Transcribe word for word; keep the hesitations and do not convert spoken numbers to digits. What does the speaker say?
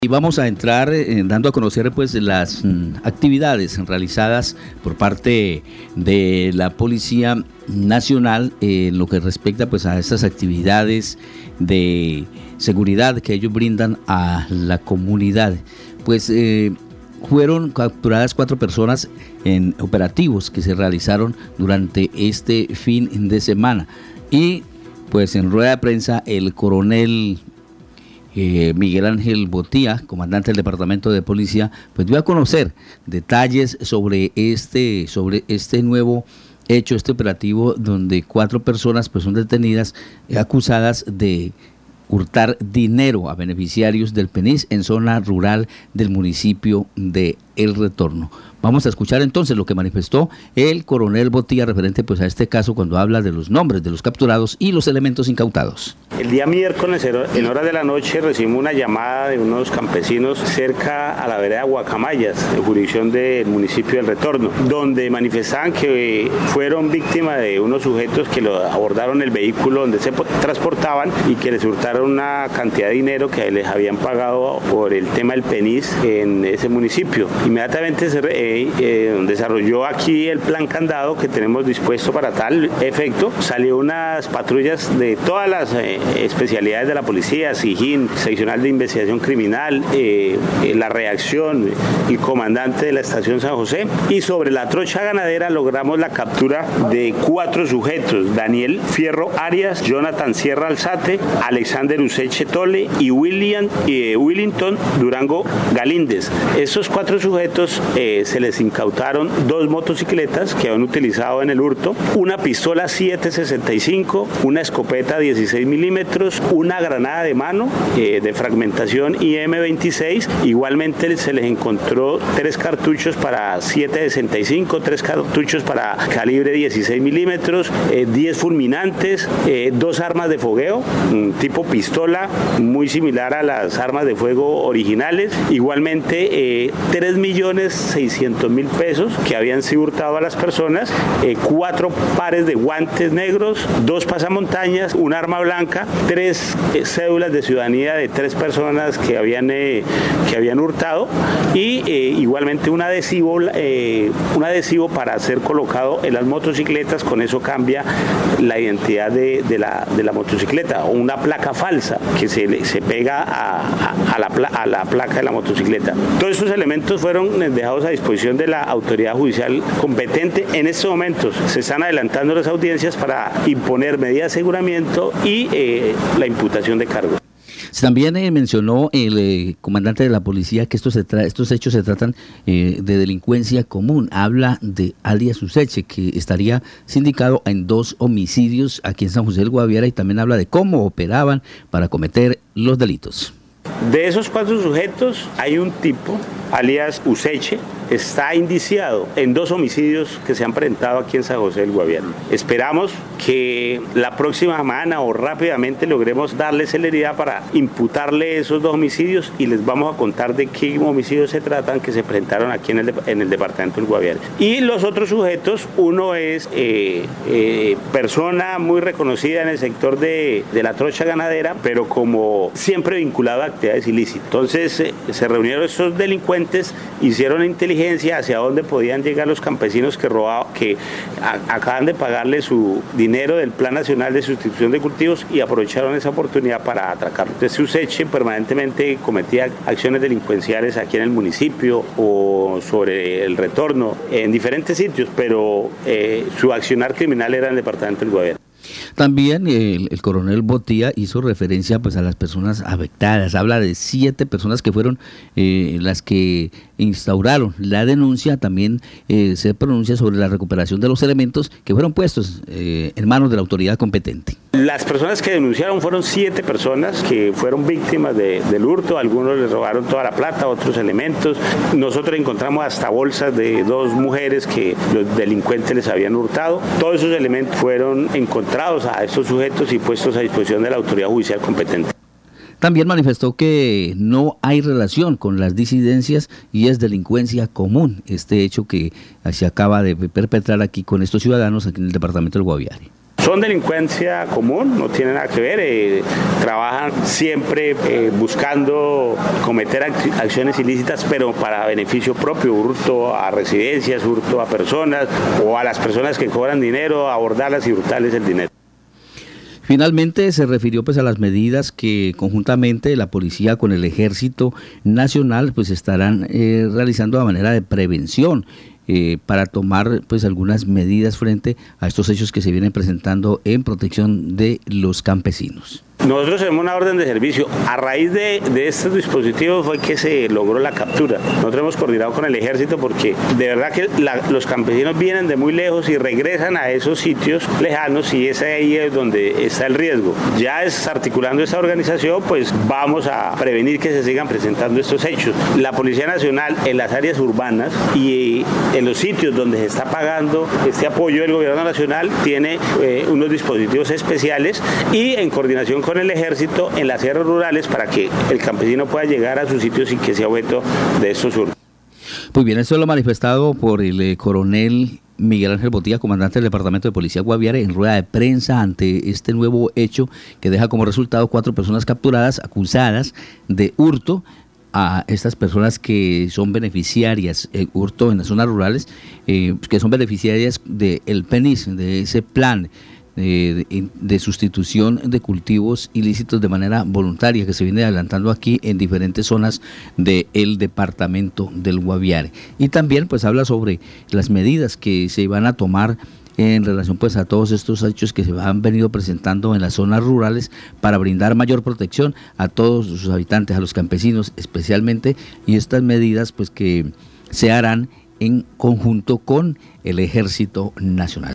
Y vamos a entrar eh, dando a conocer pues las mm, actividades realizadas por parte de la Policía Nacional eh, en lo que respecta pues a estas actividades de seguridad que ellos brindan a la comunidad. Pues eh, fueron capturadas cuatro personas en operativos que se realizaron durante este fin de semana. Y pues en rueda de prensa el coronel Eh, Miguel Ángel Botía, comandante del Departamento de Policía, pues dio a conocer detalles sobre este, sobre este nuevo hecho, este operativo, donde cuatro personas pues son detenidas eh, acusadas de hurtar dinero a beneficiarios del PENIS en zona rural del municipio de El Retorno. Vamos a escuchar entonces lo que manifestó el coronel Botía referente pues a este caso cuando habla de los nombres de los capturados y los elementos incautados. El día miércoles, en horas de la noche, recibimos una llamada de unos campesinos cerca a la vereda Guacamayas, en jurisdicción del municipio del Retorno, donde manifestaban que fueron víctimas de unos sujetos que lo abordaron el vehículo donde se transportaban y que les hurtaron una cantidad de dinero que les habían pagado por el tema del PENIS en ese municipio. Inmediatamente se eh, eh, desarrolló aquí el plan candado que tenemos dispuesto para tal efecto. Salió unas patrullas de todas las eh, especialidades de la policía, SIJIN, seccional de investigación criminal, eh, eh, la reacción, el comandante de la estación San José, y sobre la trocha ganadera logramos la captura de cuatro sujetos: Daniel Fierro Arias, Jonathan Sierra Alzate, Alexander Useche Tole y William eh, Willington Durango Galíndez. Estos cuatro sujetos eh, se les incautaron dos motocicletas que habían utilizado en el hurto, una pistola siete sesenta y cinco, una escopeta dieciséis milímetros, una granada de mano eh, de fragmentación I M veintiséis. Igualmente se les encontró tres cartuchos para siete sesenta y cinco, tres cartuchos para calibre dieciséis milímetros, eh, diez fulminantes, eh, dos armas de fogueo, un tipo pistola muy similar a las armas de fuego originales. Igualmente eh, tres millones seiscientos mil pesos que habían sido hurtados a las personas, eh, cuatro pares de guantes negros, dos pasamontañas, un arma blanca, tres eh, cédulas de ciudadanía de tres personas que habían, eh, que habían hurtado, y eh, igualmente un adhesivo, eh, un adhesivo para ser colocado en las motocicletas. Con eso cambia la identidad de, de, la, de la motocicleta, o una placa falsa que se, se pega a, a, a, la, a la placa de la motocicleta. Todos estos elementos fueron dejados a disposición de la autoridad judicial competente. En estos momentos se están adelantando las audiencias para imponer medidas de aseguramiento y eh, la imputación de cargos. También eh, mencionó el eh, comandante de la policía que estos, se tra estos hechos se tratan eh, de delincuencia común. Habla de alias Useche, que estaría sindicado en dos homicidios aquí en San José del Guaviare, y también habla de cómo operaban para cometer los delitos. De esos cuatro sujetos hay un tipo, alias Useche, está indiciado en dos homicidios que se han presentado aquí en San José del Guaviare. Esperamos que la próxima semana o rápidamente logremos darle celeridad para imputarle esos dos homicidios, y les vamos a contar de qué homicidios se tratan que se presentaron aquí en el, en el departamento del Guaviare. Y los otros sujetos, uno es eh, eh, persona muy reconocida en el sector de, de la trocha ganadera, pero como siempre vinculado a actividades ilícitas. Entonces eh, se reunieron estos delincuentes, hicieron inteligencia hacia dónde podían llegar los campesinos que robaban, que a, acaban de pagarle su dinero del Plan Nacional de Sustitución de Cultivos, y aprovecharon esa oportunidad para atracarlos. Entonces Useche permanentemente cometía acciones delincuenciales aquí en el municipio o sobre el Retorno, en diferentes sitios, pero eh, su accionar criminal era en el departamento del Guaviare. También el, el coronel Botía hizo referencia pues a las personas afectadas. Habla de siete personas que fueron eh, las que instauraron la denuncia. También eh, se pronuncia sobre la recuperación de los elementos que fueron puestos eh, en manos de la autoridad competente. Las personas que denunciaron fueron siete personas que fueron víctimas de, del hurto. Algunos les robaron toda la plata, otros elementos. Nosotros encontramos hasta bolsas de dos mujeres que los delincuentes les habían hurtado. Todos esos elementos fueron encontrados a estos sujetos y puestos a disposición de la autoridad judicial competente. También manifestó que no hay relación con las disidencias y es delincuencia común este hecho que se acaba de perpetrar aquí con estos ciudadanos aquí en el departamento del Guaviare. Son delincuencia común, no tienen nada que ver, eh, trabajan siempre eh, buscando cometer ac acciones ilícitas, pero para beneficio propio, hurto a residencias, hurto a personas o a las personas que cobran dinero, abordarlas y hurtarles el dinero. Finalmente se refirió pues a las medidas que conjuntamente la policía con el Ejército Nacional pues estarán eh, realizando de manera de prevención eh, para tomar pues algunas medidas frente a estos hechos que se vienen presentando en protección de los campesinos. Nosotros tenemos una orden de servicio. A raíz de, de estos dispositivos fue que se logró la captura. Nosotros hemos coordinado con el ejército porque de verdad que la, los campesinos vienen de muy lejos y regresan a esos sitios lejanos y es ahí es donde está el riesgo. Ya desarticulando esta organización, pues vamos a prevenir que se sigan presentando estos hechos. La Policía Nacional en las áreas urbanas y en los sitios donde se está pagando este apoyo del gobierno nacional tiene eh, unos dispositivos especiales y en coordinación con con el ejército en las áreas rurales para que el campesino pueda llegar a sus sitios sin que sea objeto de estos hurtos. Muy bien, esto es lo manifestado por el eh, coronel Miguel Ángel Botilla, comandante del Departamento de Policía Guaviare, en rueda de prensa ante este nuevo hecho que deja como resultado cuatro personas capturadas acusadas de hurto a estas personas que son beneficiarias, eh, hurto en las zonas rurales, eh, que son beneficiarias del P E N I S, de ese plan De, de, de sustitución de cultivos ilícitos de manera voluntaria que se viene adelantando aquí en diferentes zonas del departamento del Guaviare. Y también pues habla sobre las medidas que se van a tomar en relación pues a todos estos hechos que se han venido presentando en las zonas rurales para brindar mayor protección a todos sus habitantes, a los campesinos especialmente, y estas medidas pues que se harán en conjunto con el Ejército Nacional.